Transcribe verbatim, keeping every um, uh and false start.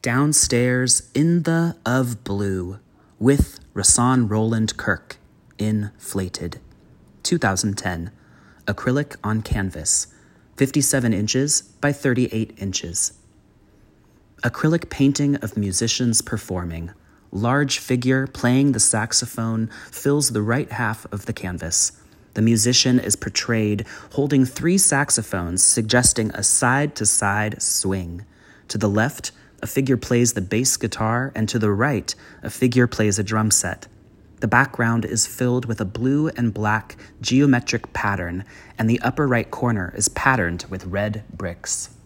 Downstairs in the of blue with Rasan Roland Kirk, inflated. two thousand ten. Acrylic on canvas, fifty-seven inches by thirty-eight inches. Acrylic painting of musicians performing. Large figure playing the saxophone fills the right half of the canvas. The musician is portrayed holding three saxophones, suggesting a side-to-side swing. To the left, a figure plays the bass guitar, and to the right, a figure plays a drum set. The background is filled with a blue and black geometric pattern, and the upper right corner is patterned with red bricks.